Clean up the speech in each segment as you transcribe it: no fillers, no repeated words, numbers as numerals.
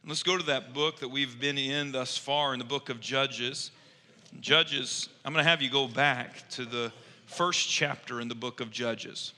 Let's go to that book that we've been in thus far in the book of Judges. Judges, I'm going to have you go back to the first chapter in the book of Judges.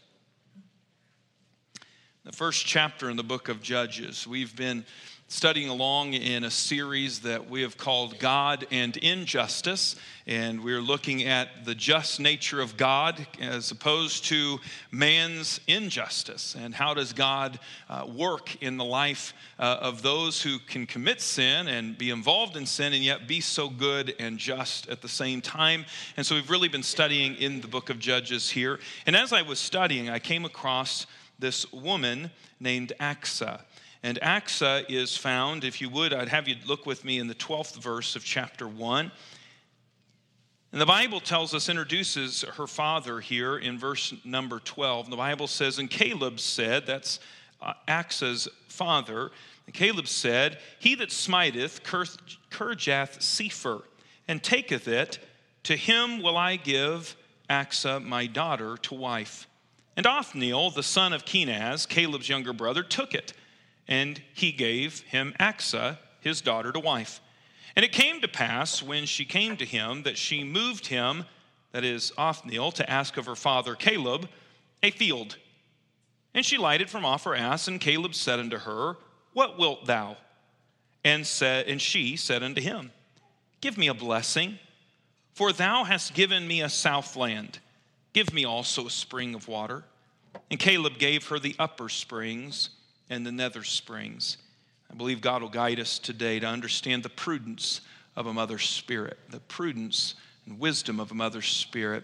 The first chapter in the book of Judges. We've been studying along in a series that we have called God and Injustice, and we're looking at the just nature of God as opposed to man's injustice, and how does God work in the life of those who can commit sin and be involved in sin and yet be so good and just at the same time. And so we've really been studying in the book of Judges here, and as I was studying, I came across this woman named Achsah. And Achsah is found, if you would, I'd have you look with me in the 12th verse of chapter 1. And the Bible tells us, introduces her father here in verse number 12. The Bible says, and Caleb said, that's Achsah's father, and Caleb said, he that smiteth Kirjath Sepher, and taketh it, to him will I give Achsah my daughter to wife. And Othniel, the son of Kenaz, Caleb's younger brother, took it. And he gave him Achsah, his daughter, to wife. And it came to pass, when she came to him, that she moved him, that is Othniel, to ask of her father Caleb a field. And she lighted from off her ass, and Caleb said unto her, what wilt thou? And she said unto him, give me a blessing, for thou hast given me a southland. Give me also a spring of water. And Caleb gave her the upper springs and the nether springs. I believe God will guide us today to understand the prudence of a mother's spirit, the prudence and wisdom of a mother's spirit.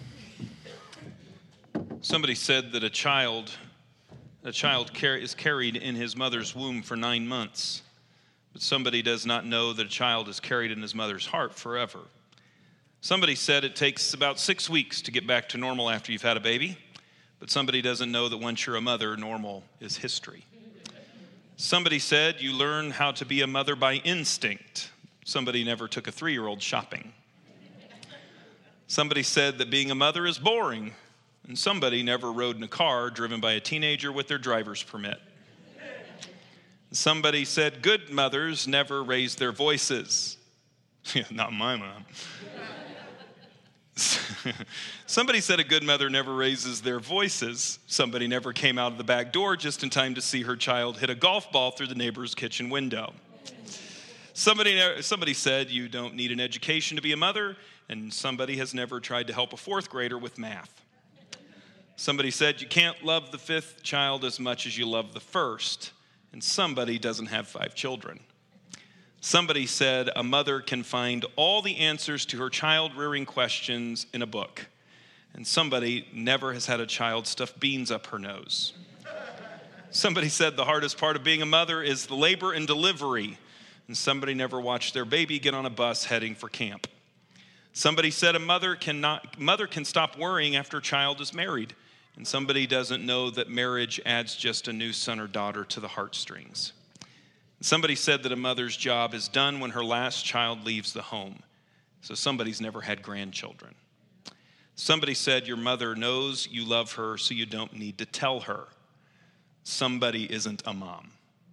Somebody said that a child is carried in his mother's womb for 9 months, but somebody does not know that a child is carried in his mother's heart forever. Somebody said it takes about 6 weeks to get back to normal after you've had a baby, but somebody doesn't know that once you're a mother, normal is history. Somebody said you learn how to be a mother by instinct. Somebody never took a 3-year-old shopping. Somebody said that being a mother is boring, and somebody never rode in a car driven by a teenager with their driver's permit. Somebody said good mothers never raise their voices. Not my mom. Somebody said a good mother never raises their voices. Somebody never came out of the back door just in time to see her child hit a golf ball through the neighbor's kitchen window. Somebody said you don't need an education to be a mother, and somebody has never tried to help a 4th grader with math. Somebody said you can't love the 5th child as much as you love the 1st, and somebody doesn't have 5 children. Somebody said a mother can find all the answers to her child-rearing questions in a book. And somebody never has had a child stuff beans up her nose. Somebody said the hardest part of being a mother is the labor and delivery. And somebody never watched their baby get on a bus heading for camp. Somebody said a mother can stop worrying after a child is married. And somebody doesn't know that marriage adds just a new son or daughter to the heartstrings. Somebody said that a mother's job is done when her last child leaves the home. So somebody's never had grandchildren. Somebody said your mother knows you love her, so you don't need to tell her. Somebody isn't a mom.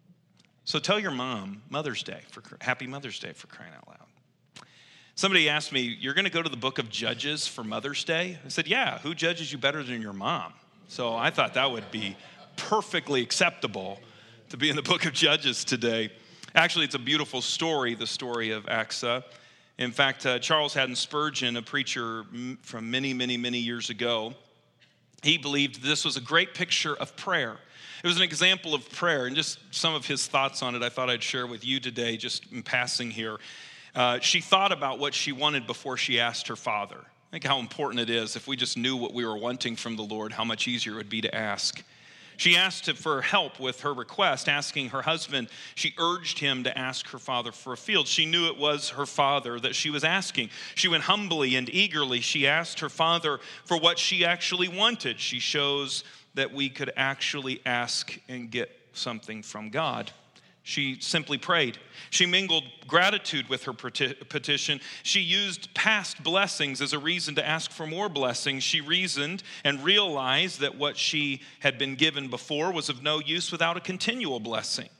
So tell your mom Happy Mother's Day, for crying out loud. Somebody asked me, you're going to go to the book of Judges for Mother's Day? I said, yeah, who judges you better than your mom? So I thought that would be perfectly acceptable to be in the book of Judges today. Actually, it's a beautiful story, the story of Achsah. In fact, Charles Haddon Spurgeon, a preacher from many, many, many years ago, he believed this was a great picture of prayer. It was an example of prayer, and just some of his thoughts on it I thought I'd share with you today, just in passing here. She thought about what she wanted before she asked her father. Think how important it is if we just knew what we were wanting from the Lord, how much easier it would be to ask. She asked for help with her request, asking her husband. She urged him to ask her father for a field. She knew it was her father that she was asking. She went humbly and eagerly. She asked her father for what she actually wanted. She shows that we could actually ask and get something from God. She simply prayed. She mingled gratitude with her petition. She used past blessings as a reason to ask for more blessings. She reasoned and realized that what she had been given before was of no use without a continual blessing.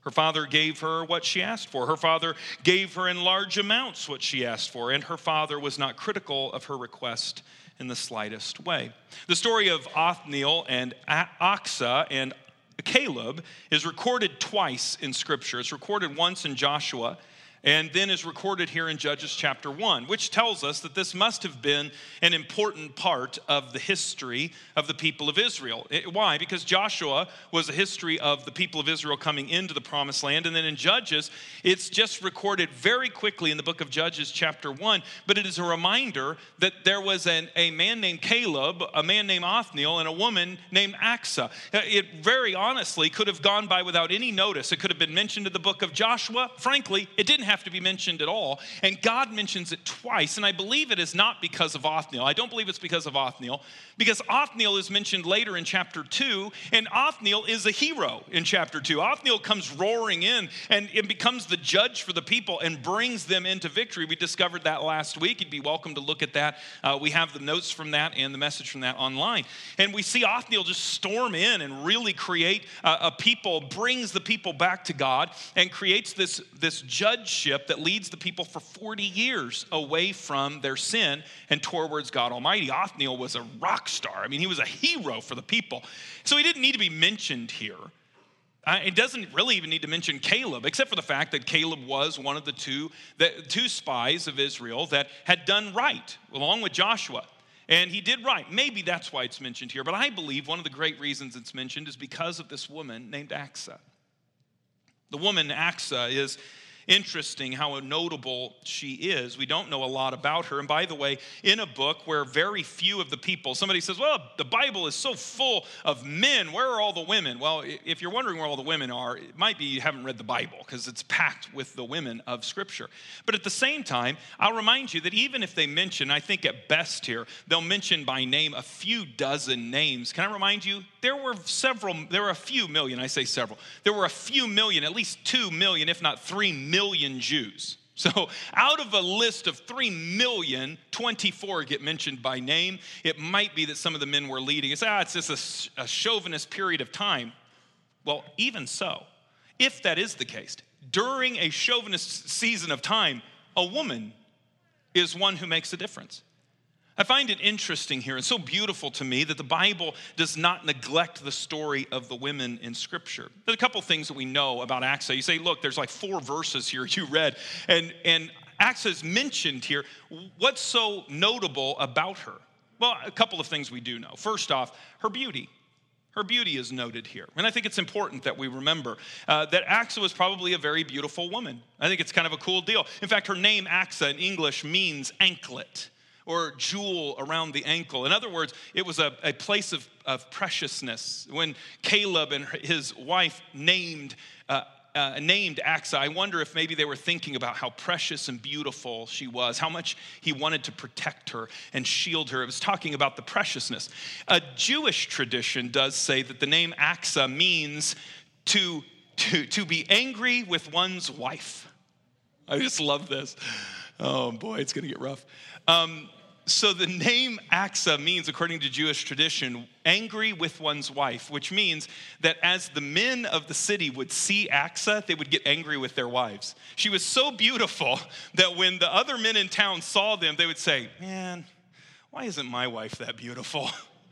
Her father gave her what she asked for. Her father gave her in large amounts what she asked for, and her father was not critical of her request in the slightest way. The story of Othniel and Achsah and Caleb is recorded twice in Scripture. It's recorded once in Joshua, and then is recorded here in Judges chapter 1, which tells us that this must have been an important part of the history of the people of Israel. Why? Because Joshua was a history of the people of Israel coming into the promised land, and then in Judges, it's just recorded very quickly in the book of Judges chapter 1, but it is a reminder that there was a man named Caleb, a man named Othniel, and a woman named Achsah. It very honestly could have gone by without any notice. It could have been mentioned in the book of Joshua. Frankly, it didn't have to be mentioned at all, and God mentions it twice, and I believe it is not because of Othniel. I don't believe it's because of Othniel, because Othniel is mentioned later in chapter 2, and Othniel is a hero in chapter 2. Othniel comes roaring in and it becomes the judge for the people and brings them into victory. We discovered that last week. You'd be welcome to look at that. We have the notes from that and the message from that online, and we see Othniel just storm in and really create a people, brings the people back to God, and creates this judgeship that leads the people for 40 years away from their sin and towards God Almighty. Othniel was a rock star. I mean, he was a hero for the people. So he didn't need to be mentioned here. It doesn't really even need to mention Caleb, except for the fact that Caleb was one of the two spies of Israel that had done right, along with Joshua. And he did right. Maybe that's why it's mentioned here. But I believe one of the great reasons it's mentioned is because of this woman named Achsah. The woman Achsah is interesting how notable she is. We don't know a lot about her. And by the way, in a book where very few of the people, somebody says, well, the Bible is so full of men. Where are all the women? Well, if you're wondering where all the women are, it might be you haven't read the Bible, because it's packed with the women of Scripture. But at the same time, I'll remind you that even if they mention, I think at best here, they'll mention by name a few dozen names. Can I remind you? There were a few million, I say several. There were a few million, at least 2 million, if not 3 million Jews. So out of a list of 3 million, 24 get mentioned by name. It might be that some of the men were leading. It's just a chauvinist period of time. Well, even so, if that is the case, during a chauvinist season of time, a woman is one who makes a difference. I find it interesting here and so beautiful to me that the Bible does not neglect the story of the women in Scripture. There's a couple things that we know about Achsah. You say, look, there's like 4 verses here you read, and Achsah is mentioned here. What's so notable about her? Well, a couple of things we do know. First off, her beauty. Her beauty is noted here. And I think it's important that we remember that Achsah was probably a very beautiful woman. I think it's kind of a cool deal. In fact, her name, Achsah, in English means anklet, or jewel around the ankle. In other words, it was a place of preciousness. When Caleb and his wife named Achsah, I wonder if maybe they were thinking about how precious and beautiful she was, how much he wanted to protect her and shield her. It was talking about the preciousness. A Jewish tradition does say that the name Achsah means to be angry with one's wife. I just love this. Oh boy, it's gonna get rough. So the name Achsah means, according to Jewish tradition, angry with one's wife, which means that as the men of the city would see Achsah, they would get angry with their wives. She was so beautiful that when the other men in town saw them, they would say, man, why isn't my wife that beautiful?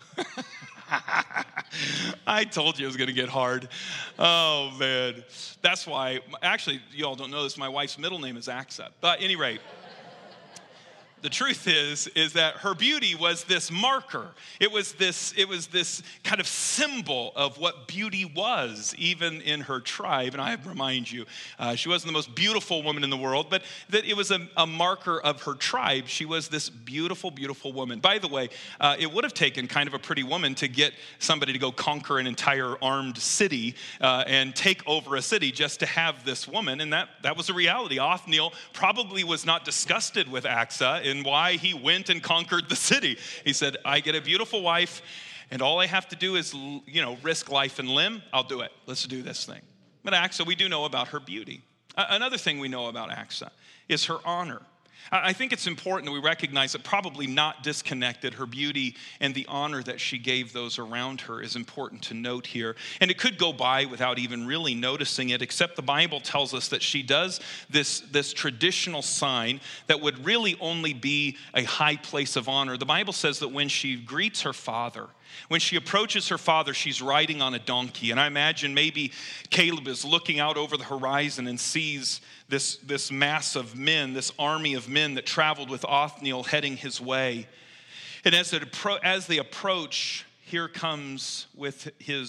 I told you it was going to get hard. Oh, man. That's why, actually, you all don't know this, my wife's middle name is Achsah. But at any rate, the truth is that her beauty was this marker. It was this kind of symbol of what beauty was, even in her tribe. And I remind you, she wasn't the most beautiful woman in the world, but that it was a marker of her tribe. She was this beautiful, beautiful woman. By the way, it would have taken kind of a pretty woman to get somebody to go conquer an entire armed city and take over a city just to have this woman. And that was a reality. Othniel probably was not disgusted with Achsah and why he went and conquered the city. He said, I get a beautiful wife, and all I have to do is, risk life and limb. I'll do it. Let's do this thing. But Achsah, we do know about her beauty. Another thing we know about Achsah is her honor. I think it's important that we recognize that probably not disconnected, her beauty and the honor that she gave those around her is important to note here. And it could go by without even really noticing it, except the Bible tells us that she does this traditional sign that would really only be a high place of honor. The Bible says that when she greets her father, when she approaches her father, she's riding on a donkey. And I imagine maybe Caleb is looking out over the horizon and sees this mass of men, this army of men that traveled with Othniel heading his way. And as they approach, here comes with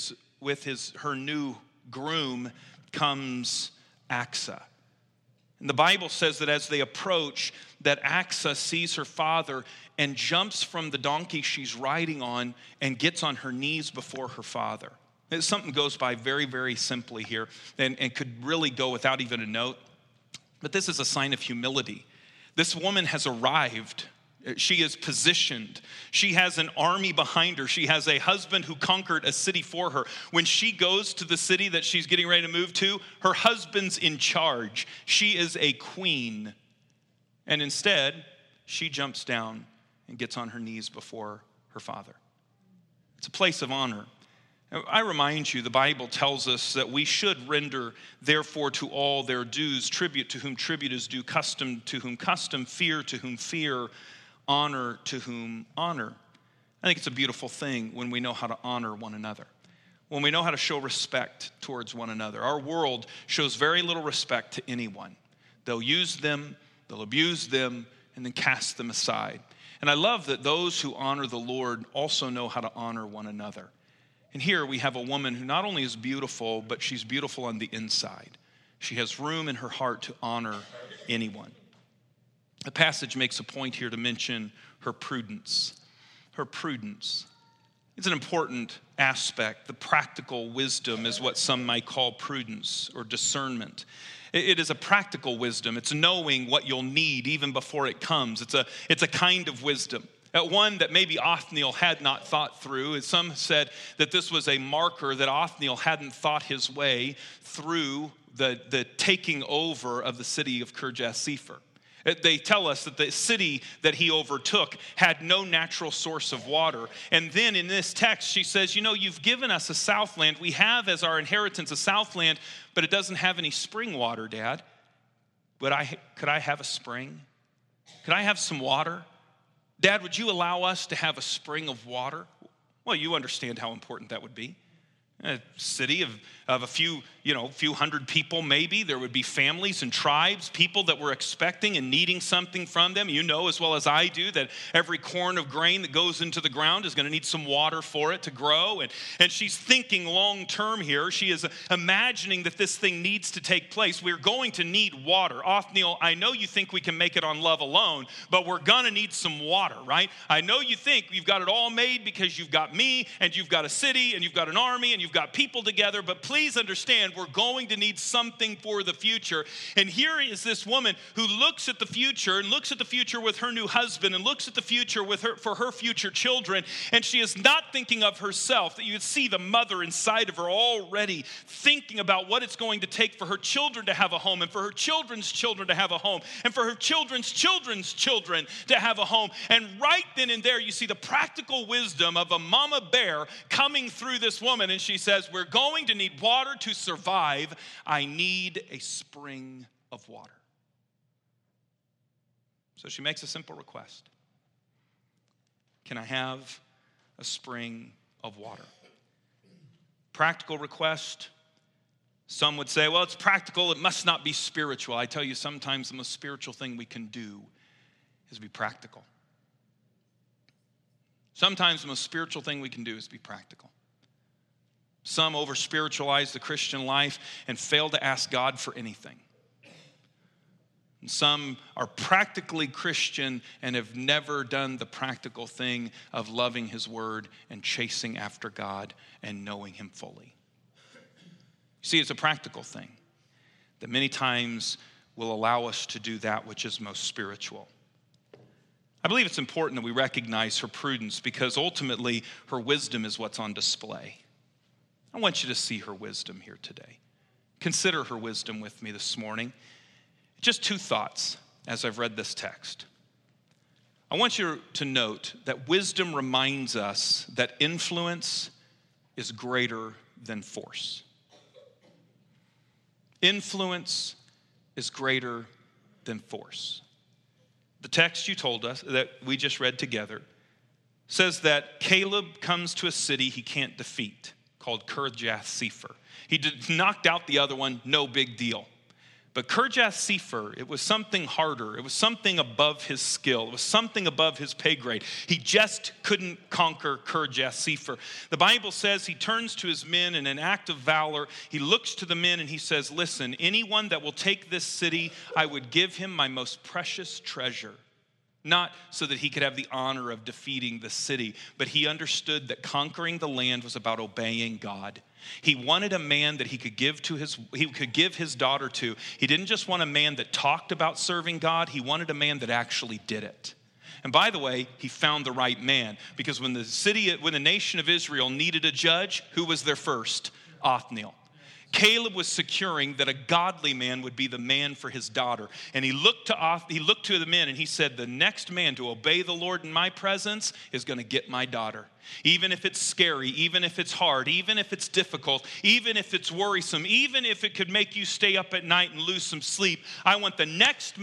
her new groom comes Axa. And the Bible says that as they approach, that Axa sees her father and jumps from the donkey she's riding on and gets on her knees before her father. Something goes by very, very simply here and could really go without even a note. But this is a sign of humility. This woman has arrived. She is positioned. She has an army behind her. She has a husband who conquered a city for her. When she goes to the city that she's getting ready to move to, her husband's in charge. She is a queen. And instead, she jumps down and gets on her knees before her father. It's a place of honor. I remind you, the Bible tells us that we should render, therefore, to all their dues, tribute to whom tribute is due, custom to whom custom, fear to whom fear, honor to whom honor. I think it's a beautiful thing when we know how to honor one another, when we know how to show respect towards one another. Our world shows very little respect to anyone. They'll use them, they'll abuse them, and then cast them aside. And I love that those who honor the Lord also know how to honor one another. And here we have a woman who not only is beautiful, but she's beautiful on the inside. She has room in her heart to honor anyone. The passage makes a point here to mention her prudence. Her prudence. It's an important aspect. The practical wisdom is what some might call prudence or discernment. It is a practical wisdom. It's knowing what you'll need even before it comes. It's a kind of wisdom. One that maybe Othniel had not thought through. Some said that this was a marker that Othniel hadn't thought his way through the taking over of the city of Kirjath-Sepher. They tell us that the city that he overtook had no natural source of water. And then in this text, she says, you've given us a southland. We have as our inheritance a southland, but it doesn't have any spring water, Dad. Could I have a spring? Could I have some water? Dad, would you allow us to have a spring of water? Well, you understand how important that would be. A city of a few hundred people maybe. There would be families and tribes, people that were expecting and needing something from them. You know as well as I do that every corn of grain that goes into the ground is going to need some water for it to grow. And she's thinking long term here. She is imagining that this thing needs to take place. We're going to need water. Othniel, I know you think we can make it on love alone, but we're going to need some water, right? I know you think you've got it all made because you've got me and you've got a city and you've got an army and you've got people together, but please understand we're going to need something for the future. And here is this woman who looks at the future and looks at the future with her new husband and looks at the future for her future children, and she is not thinking of herself. That you would see the mother inside of her already thinking about what it's going to take for her children to have a home and for her children's children to have a home and for her children's children's children to have a home. And right then and there you see the practical wisdom of a mama bear coming through this woman, and she says, we're going to need water to survive. I need a spring of water. So she makes a simple request. Can I have a spring of water? Practical request. Some would say, well, it's practical. It must not be spiritual. I tell you, sometimes the most spiritual thing we can do is be practical. Sometimes the most spiritual thing we can do is be practical. Some over-spiritualize the Christian life and fail to ask God for anything. And some are practically Christian and have never done the practical thing of loving His Word and chasing after God and knowing Him fully. You see, it's a practical thing that many times will allow us to do that which is most spiritual. I believe it's important that we recognize her prudence because ultimately her wisdom is what's on display. I want you to see her wisdom here today. Consider her wisdom with me this morning. Just two thoughts. as I've read this text. I want you to note that wisdom reminds us that influence is greater than force. Influence is greater than force. The text you told us that we just read together says that Caleb comes to a city he can't defeat called Kirjath-Sepher. He knocked out the other one, no big deal. But Kirjath-Sepher, it was something harder. It was something above his skill. It was something above his pay grade. He just couldn't conquer Kirjath-Sepher. The Bible says he turns to his men in an act of valor. He looks to the men and he says, listen, anyone that will take this city, I would give him my most precious treasure. Not so that he could have the honor of defeating the city, but he understood that conquering the land was about obeying God. He wanted a man that he could give his daughter to. He didn't just want a man that talked about serving God. He wanted a man that actually did it. And by the way, he found the right man, because when the nation of Israel needed a judge, who was their first? Othniel. Caleb was securing that a godly man would be the man for his daughter. And he looked to the men and he said, the next man to obey the Lord in my presence is going to get my daughter. Even if it's scary, even if it's hard, even if it's difficult, even if it's worrisome, even if it could make you stay up at night and lose some sleep, I want the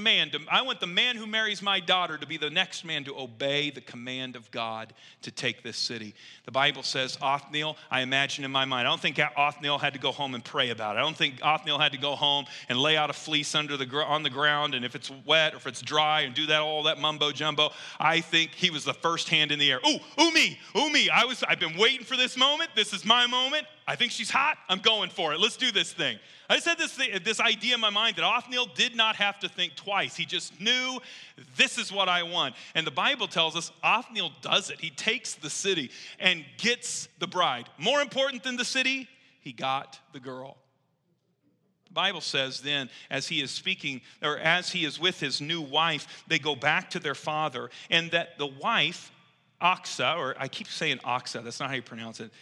man who marries my daughter to be the next man to obey the command of God to take this city. The Bible says Othniel, I imagine in my mind, I don't think Othniel had to go home and pray about it. I don't think Othniel had to go home and lay out a fleece on the ground, and if it's wet or if it's dry and do all that mumbo jumbo. I think he was the first hand in the air. Ooh, me. I've been waiting for this moment. This is my moment. I think she's hot. I'm going for it. Let's do this thing. I just had this idea in my mind that Othniel did not have to think twice. He just knew, this is what I want. And the Bible tells us Othniel does it. He takes the city and gets the bride. More important than the city, he got the girl. The Bible says then, as he is with his new wife, they go back to their father, and that the wife, Aksa, or I keep saying Aksa, that's not how you pronounce it.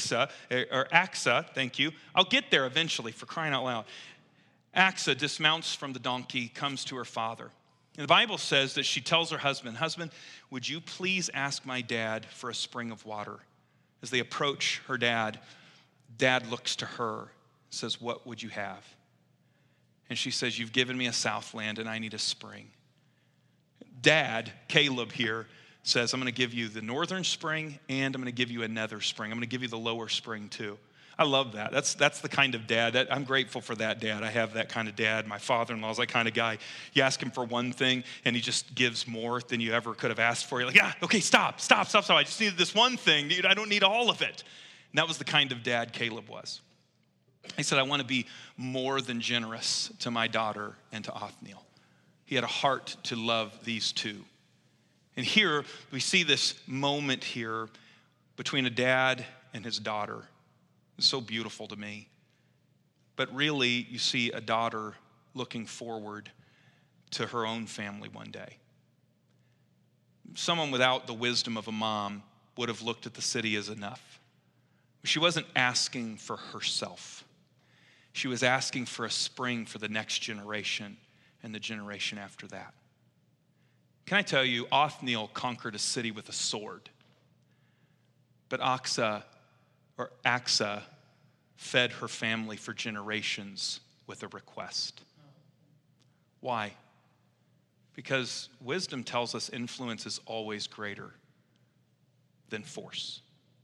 Aksa, thank you. I'll get there eventually, for crying out loud. Aksa dismounts from the donkey, comes to her father. And the Bible says that she tells her husband, would you please ask my dad for a spring of water? As they approach her dad looks to her, says, what would you have? And she says, you've given me a southland and I need a spring. Dad, Caleb here, says, I'm going to give you the northern spring and I'm going to give you a nether spring. I'm going to give you the lower spring too. I love that. That's the kind of dad. I'm grateful for that dad. I have that kind of dad. My father-in-law is that kind of guy. You ask him for one thing and he just gives more than you ever could have asked for. You're like, yeah, okay, stop. I just needed this one thing. Dude, I don't need all of it. And that was the kind of dad Caleb was. He said, I want to be more than generous to my daughter and to Othniel. He had a heart to love these two. And here we see this moment here between a dad and his daughter. It's so beautiful to me. But really, you see a daughter looking forward to her own family one day. Someone without the wisdom of a mom would have looked at the city as enough. She wasn't asking for herself. She was asking for a spring for the next generation and the generation after that. Can I tell you, Othniel conquered a city with a sword. But Aksa fed her family for generations with a request. Why? Because wisdom tells us influence is always greater than force.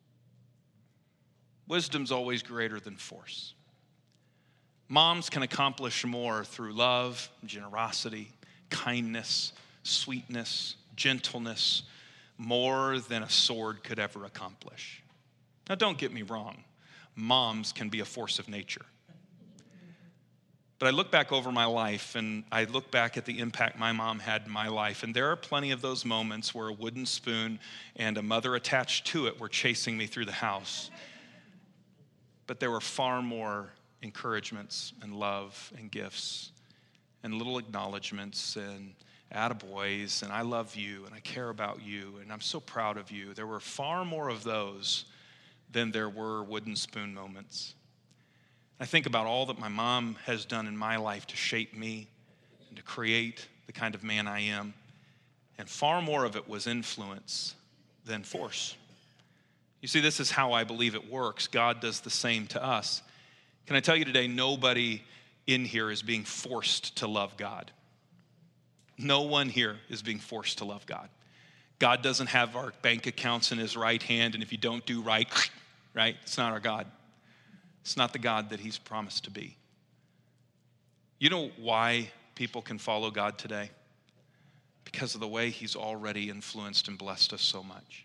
Wisdom's always greater than force. Moms can accomplish more through love, generosity, kindness, sweetness, gentleness, more than a sword could ever accomplish. Now, don't get me wrong. Moms can be a force of nature. But I look back over my life, and I look back at the impact my mom had in my life, and there are plenty of those moments where a wooden spoon and a mother attached to it were chasing me through the house. But there were far more encouragements and love and gifts and little acknowledgments and attaboys and I love you and I care about you and I'm so proud of you. There were far more of those than there were wooden spoon moments. I think about all that my mom has done in my life to shape me and to create the kind of man I am. And far more of it was influence than force. You see, this is how I believe it works. God does the same to us. Can I tell you today, nobody in here is being forced to love God. No one here is being forced to love God. God doesn't have our bank accounts in his right hand, and if you don't do right, right? It's not our God. It's not the God that he's promised to be. You know why people can follow God today? Because of the way he's already influenced and blessed us so much.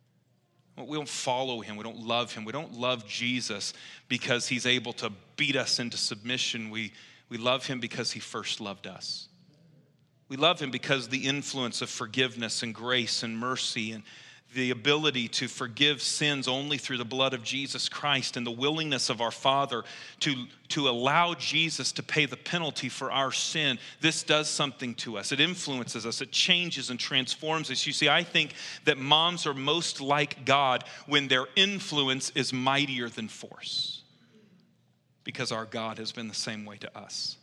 We don't follow him. We don't love him. We don't love Jesus because he's able to beat us into submission. We love him because he first loved us. We love him because the influence of forgiveness and grace and mercy and the ability to forgive sins only through the blood of Jesus Christ and the willingness of our Father to allow Jesus to pay the penalty for our sin. This does something to us. It influences us. It changes and transforms us. You see, I think that moms are most like God when their influence is mightier than force, because our God has been the same way to us.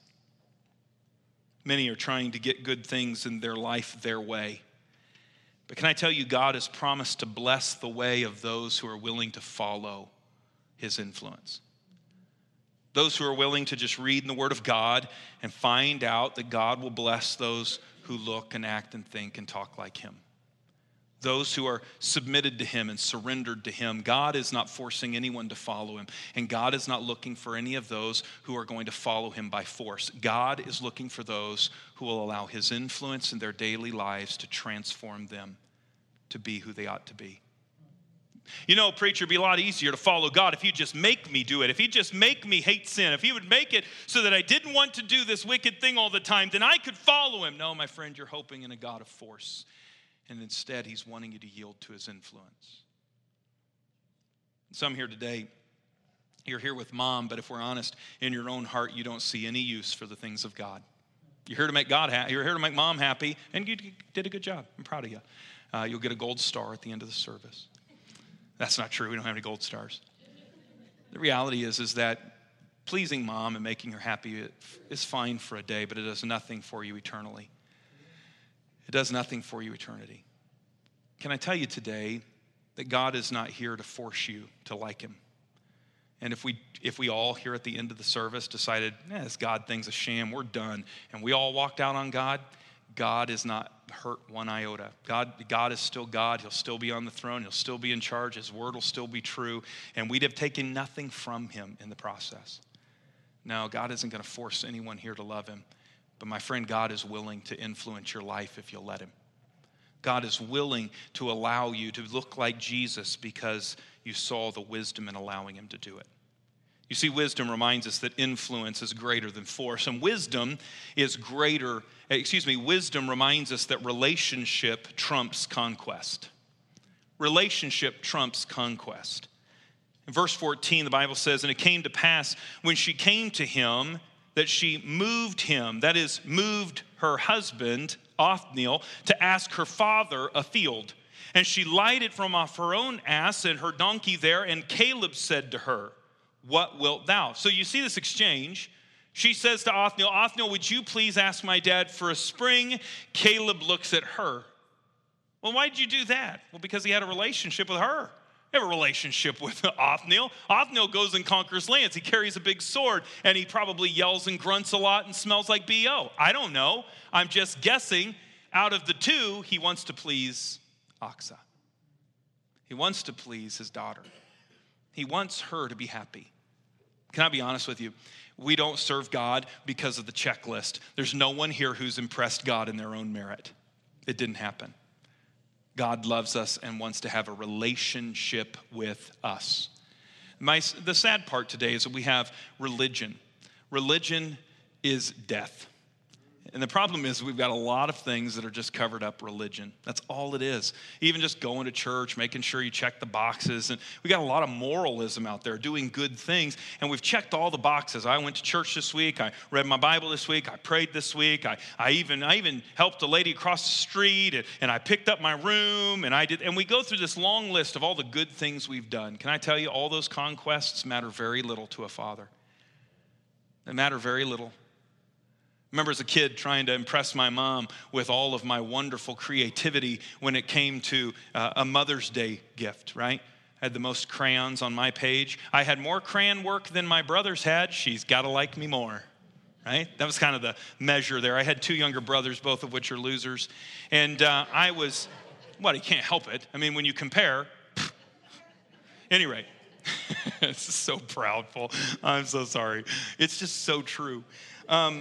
Many are trying to get good things in their life their way. But can I tell you, God has promised to bless the way of those who are willing to follow his influence. Those who are willing to just read in the Word of God and find out that God will bless those who look and act and think and talk like him. Those who are submitted to him and surrendered to him. God is not forcing anyone to follow him. And God is not looking for any of those who are going to follow him by force. God is looking for those who will allow his influence in their daily lives to transform them to be who they ought to be. You know, preacher, it'd be a lot easier to follow God if he'd just make me do it. If he'd just make me hate sin. If he would make it so that I didn't want to do this wicked thing all the time, then I could follow him. No, my friend, you're hoping in a God of force. And instead, he's wanting you to yield to his influence. Some here today, you're here with mom, but if we're honest, in your own heart, you don't see any use for the things of God. You're here to make God happy. You're here to make mom happy, and you did a good job. I'm proud of you. You'll get a gold star at the end of the service. That's not true. We don't have any gold stars. The reality is that pleasing mom and making her happy is fine for a day, but it does nothing for you eternally. It does nothing for you eternity. Can I tell you today that God is not here to force you to like him? And if we all here at the end of the service decided, this God thing's a sham, we're done, and we all walked out on God, God is not hurt one iota. God is still God. He'll still be on the throne. He'll still be in charge. His word will still be true. And we'd have taken nothing from him in the process. No, God isn't going to force anyone here to love him. But my friend, God is willing to influence your life if you'll let him. God is willing to allow you to look like Jesus because you saw the wisdom in allowing him to do it. You see, wisdom reminds us that influence is greater than force. And wisdom reminds us that relationship trumps conquest. Relationship trumps conquest. In verse 14, the Bible says, and it came to pass when she came to him that she moved him, that is, moved her husband, Othniel, to ask her father a field. And she lighted from off her own ass and her donkey there, and Caleb said to her, what wilt thou? So you see this exchange. She says to Othniel, Othniel, would you please ask my dad for a spring? Caleb looks at her. Well, why did you do that? Well, because he had a relationship with her. He have a relationship with Othniel. Othniel goes and conquers lands. He carries a big sword, and he probably yells and grunts a lot and smells like B.O. I don't know. I'm just guessing. Out of the two, he wants to please Achsah. He wants to please his daughter. He wants her to be happy. Can I be honest with you? We don't serve God because of the checklist. There's no one here who's impressed God in their own merit. It didn't happen. God loves us and wants to have a relationship with us. The sad part today is that we have religion. Religion is death. And the problem is we've got a lot of things that are just covered up religion. That's all it is. Even just going to church, making sure you check the boxes. And we got a lot of moralism out there, doing good things. And we've checked all the boxes. I went to church this week. I read my Bible this week. I prayed this week. I even helped a lady across the street. And I picked up my room. And we go through this long list of all the good things we've done. Can I tell you, all those conquests matter very little to a father. They matter very little. Remember as a kid trying to impress my mom with all of my wonderful creativity when it came to a Mother's Day gift, right? I had the most crayons on my page. I had more crayon work than my brothers had. She's got to like me more, right? That was kind of the measure there. I had 2 younger brothers, both of which are losers. And I was, well, you can't help it. I mean, when you compare, anyway, this is so proudful. I'm so sorry. It's just so true. I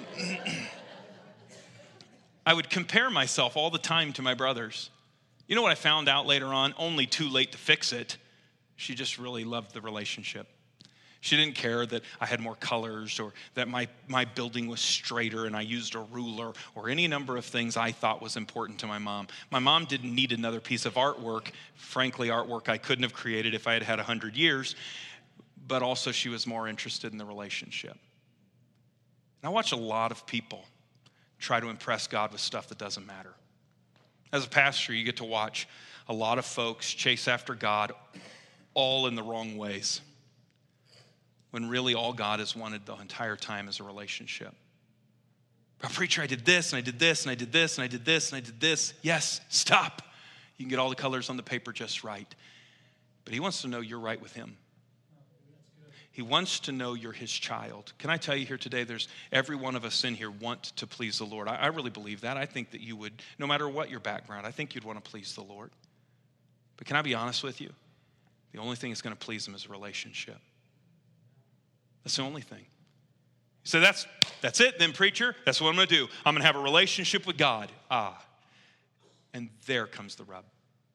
would compare myself all the time to my brothers. You know what I found out later on? Only too late to fix it. She just really loved the relationship. She didn't care that I had more colors or that my building was straighter and I used a ruler or any number of things I thought was important to my mom. My mom didn't need another piece of artwork. Frankly, artwork I couldn't have created if I had had 100 years. But also she was more interested in the relationship. And I watch a lot of people try to impress God with stuff that doesn't matter. As a pastor, you get to watch a lot of folks chase after God all in the wrong ways, when really all God has wanted the entire time is a relationship. But preacher, I did this, and I did this, and I did this, and I did this, and I did this. Yes, stop. You can get all the colors on the paper just right. But he wants to know you're right with him. He wants to know you're his child. Can I tell you here today, there's every one of us in here want to please the Lord. I really believe that. I think that you would, no matter what your background, I think you'd want to please the Lord. But can I be honest with you? The only thing that's going to please him is a relationship. That's the only thing. So that's it then, preacher. That's what I'm going to do. I'm going to have a relationship with God. And there comes the rub.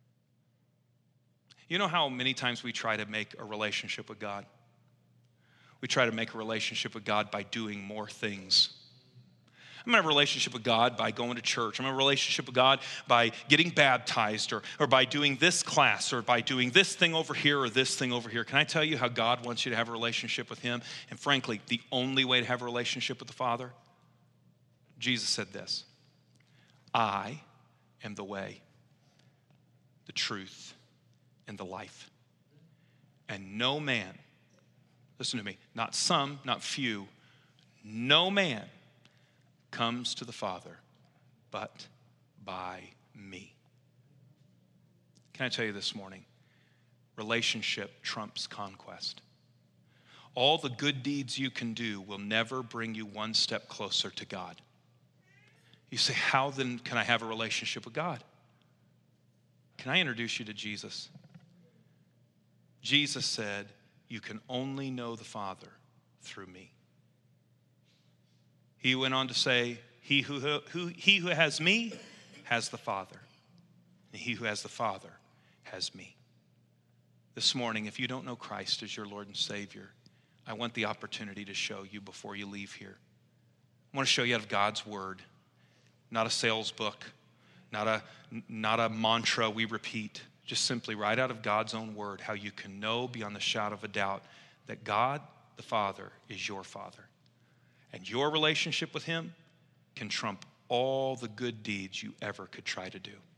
You know how many times we try to make a relationship with God? We try to make a relationship with God by doing more things. I'm going to have a relationship with God by going to church. I'm going to have a relationship with God by getting baptized or by doing this class or by doing this thing over here or this thing over here. Can I tell you how God wants you to have a relationship with him? And frankly, the only way to have a relationship with the Father? Jesus said this, I am the way, the truth, and the life. And no man, listen to me, not some, not few, no man comes to the Father but by me. Can I tell you this morning? Relationship trumps conquest. All the good deeds you can do will never bring you one step closer to God. You say, how then can I have a relationship with God? Can I introduce you to Jesus? Jesus said, you can only know the Father through me. He went on to say, he who has me has the Father, and he who has the Father has me. This morning, if you don't know Christ as your Lord and Savior, I want the opportunity to show you before you leave here. I want to show you out of God's Word, not a sales book, not a mantra we repeat, just simply right out of God's own Word, how you can know beyond the shadow of a doubt that God, the Father, is your Father. And your relationship with him can trump all the good deeds you ever could try to do.